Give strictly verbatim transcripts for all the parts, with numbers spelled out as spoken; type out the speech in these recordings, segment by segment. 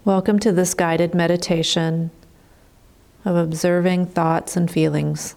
Welcome to this guided meditation of observing thoughts and feelings.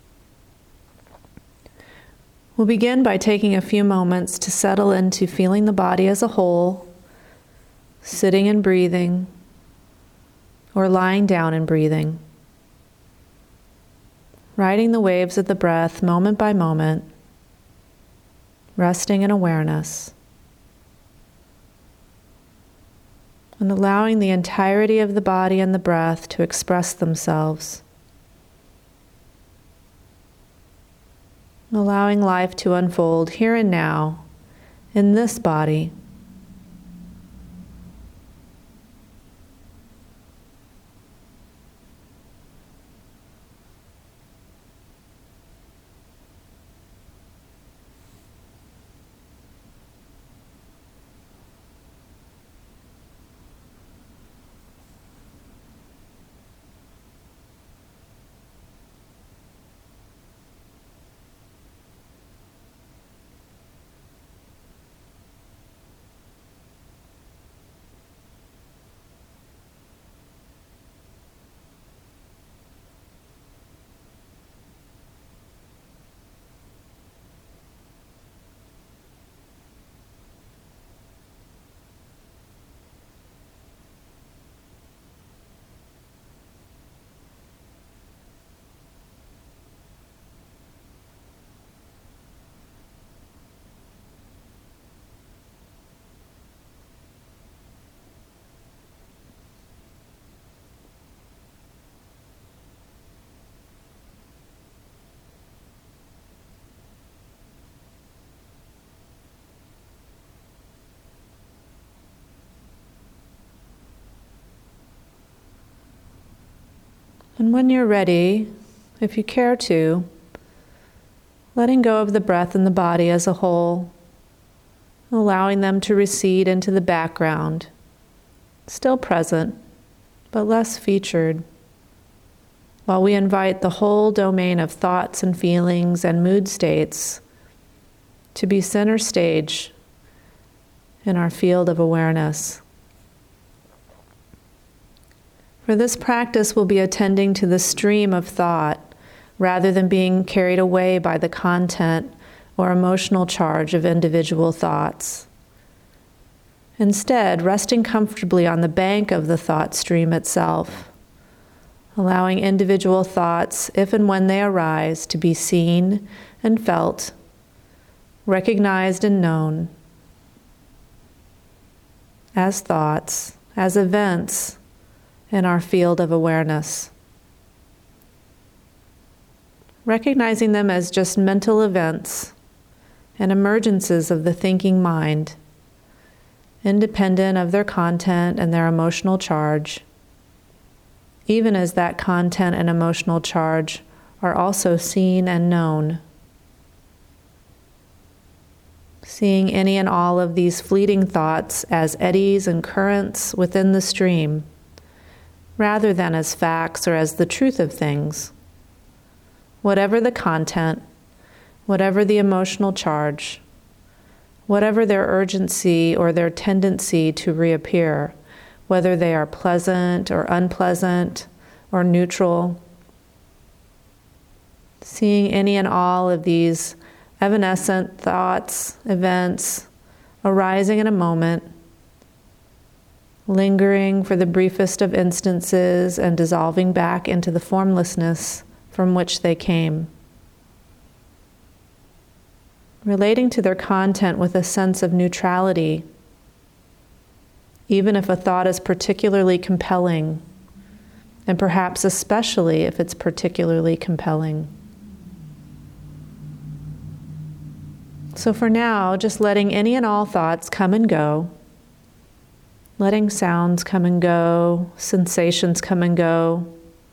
We'll begin by taking a few moments to settle into feeling the body as a whole, sitting and breathing, or lying down and breathing. Riding the waves of the breath moment by moment, resting in awareness, and allowing the entirety of the body and the breath to express themselves. Allowing life to unfold here and now in this body. And when you're ready, if you care to, letting go of the breath and the body as a whole, allowing them to recede into the background, still present, but less featured, while we invite the whole domain of thoughts and feelings and mood states to be center stage in our field of awareness. For this practice, we'll be attending to the stream of thought rather than being carried away by the content or emotional charge of individual thoughts. Instead, resting comfortably on the bank of the thought stream itself, allowing individual thoughts, if and when they arise, to be seen and felt, recognized and known as thoughts, as events, in our field of awareness. Recognizing them as just mental events and emergences of the thinking mind, independent of their content and their emotional charge, even as that content and emotional charge are also seen and known. Seeing any and all of these fleeting thoughts as eddies and currents within the stream, rather than as facts or as the truth of things. Whatever the content, whatever the emotional charge, whatever their urgency or their tendency to reappear, whether they are pleasant or unpleasant or neutral, seeing any and all of these evanescent thoughts, events arising in a moment, lingering for the briefest of instances and dissolving back into the formlessness from which they came. Relating to their content with a sense of neutrality, even if a thought is particularly compelling, and perhaps especially if it's particularly compelling. So for now, just letting any and all thoughts come and go, letting sounds come and go, sensations come and go,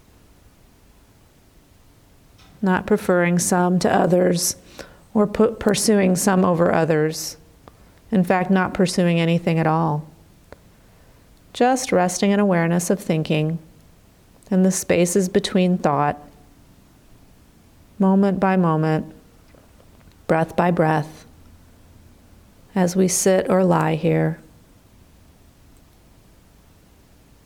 not preferring some to others or pu- pursuing some over others. In fact, not pursuing anything at all. Just resting in awareness of thinking and the spaces between thought, moment by moment, breath by breath, as we sit or lie here.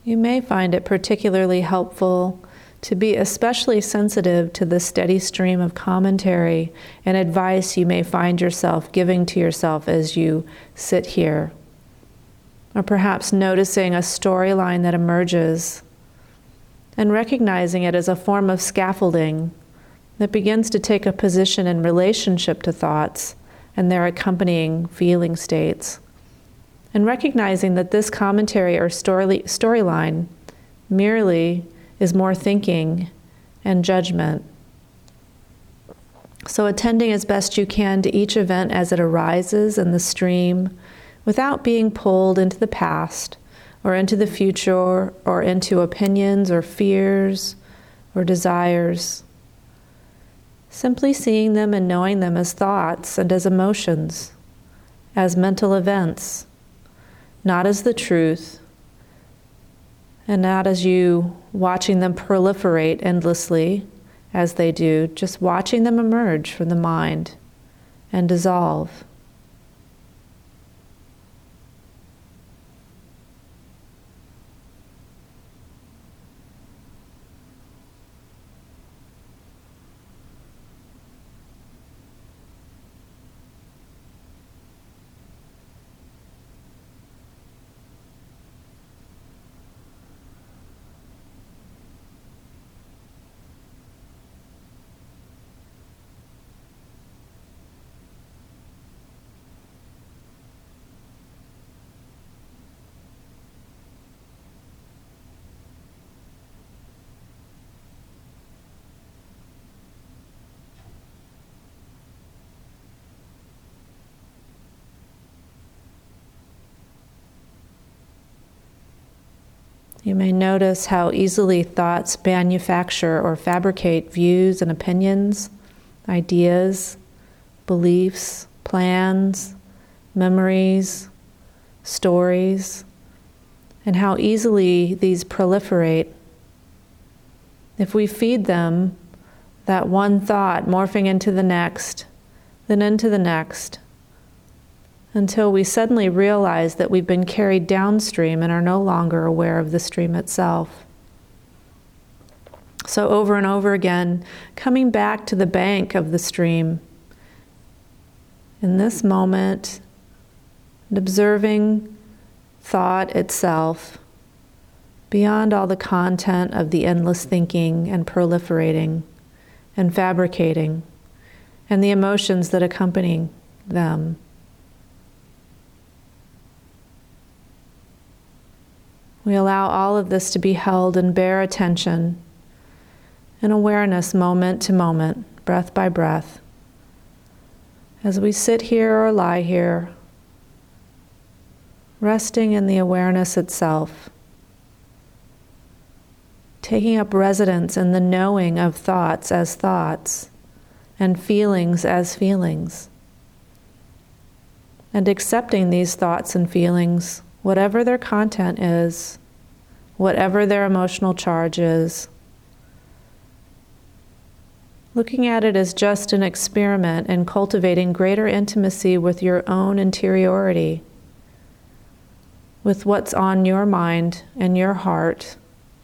You may find it particularly helpful to be especially sensitive to the steady stream of commentary and advice you may find yourself giving to yourself as you sit here. Or perhaps noticing a storyline that emerges and recognizing it as a form of scaffolding that begins to take a position in relationship to thoughts and their accompanying feeling states. And recognizing that this commentary or story storyline merely is more thinking and judgment. So attending as best you can to each event as it arises in the stream without being pulled into the past or into the future or into opinions or fears or desires. Simply seeing them and knowing them as thoughts and as emotions, as mental events, not as the truth, and not as you watching them proliferate endlessly as they do, just watching them emerge from the mind and dissolve. You may notice how easily thoughts manufacture or fabricate views and opinions, ideas, beliefs, plans, memories, stories, and how easily these proliferate. If we feed them, that one thought morphing into the next, then into the next, until we suddenly realize that we've been carried downstream and are no longer aware of the stream itself. So over and over again, coming back to the bank of the stream, in this moment, and observing thought itself, beyond all the content of the endless thinking and proliferating and fabricating, and the emotions that accompany them. We allow all of this to be held in bare attention and awareness moment to moment, breath by breath. As we sit here or lie here, resting in the awareness itself, taking up residence in the knowing of thoughts as thoughts and feelings as feelings, and accepting these thoughts and feelings, whatever their content is, whatever their emotional charge is. Looking at it as just an experiment in cultivating greater intimacy with your own interiority, with what's on your mind and your heart.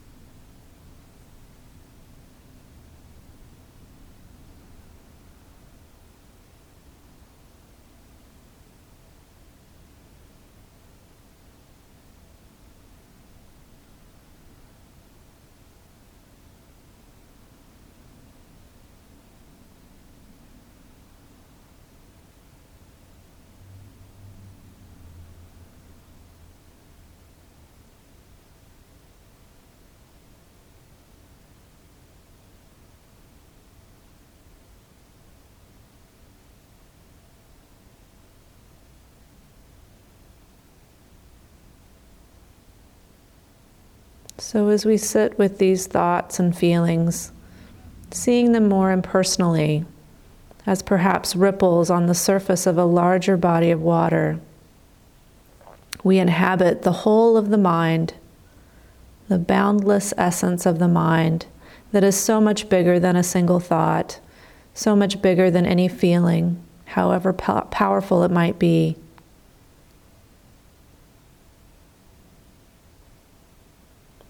So as we sit with these thoughts and feelings, seeing them more impersonally, as perhaps ripples on the surface of a larger body of water, we inhabit the whole of the mind, the boundless essence of the mind that is so much bigger than a single thought, so much bigger than any feeling, however po- powerful it might be.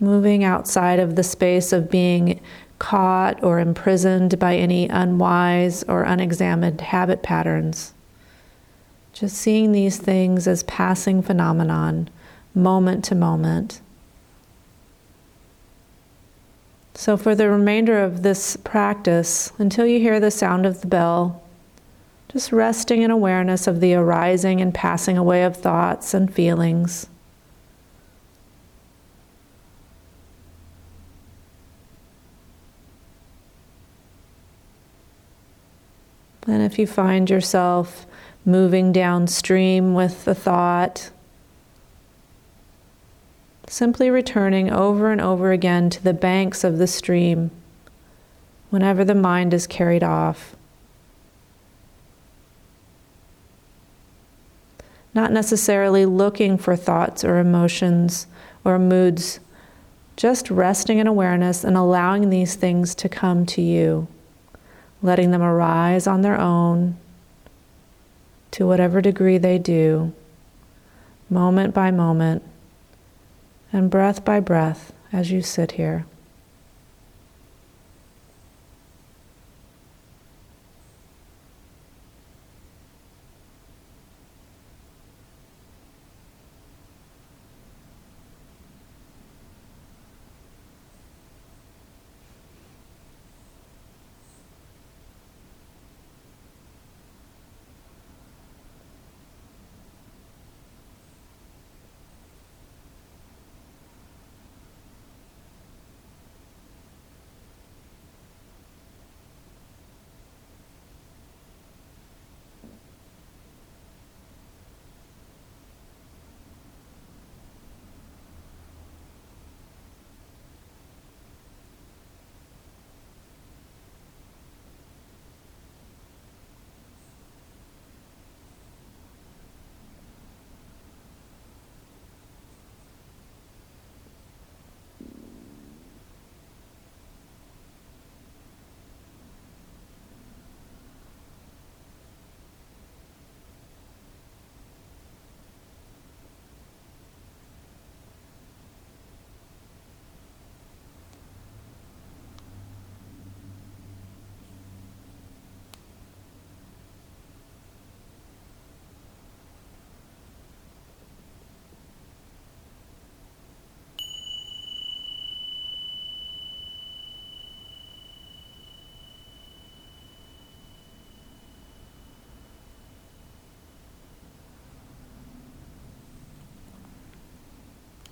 moving outside of the space of being caught or imprisoned by any unwise or unexamined habit patterns. Just seeing these things as passing phenomenon, moment to moment. So for the remainder of this practice, until you hear the sound of the bell, just resting in awareness of the arising and passing away of thoughts and feelings. And if you find yourself moving downstream with the thought, simply returning over and over again to the banks of the stream whenever the mind is carried off. Not necessarily looking for thoughts or emotions or moods, just resting in awareness and allowing these things to come to you, letting them arise on their own, to whatever degree they do, moment by moment, and breath by breath as you sit here.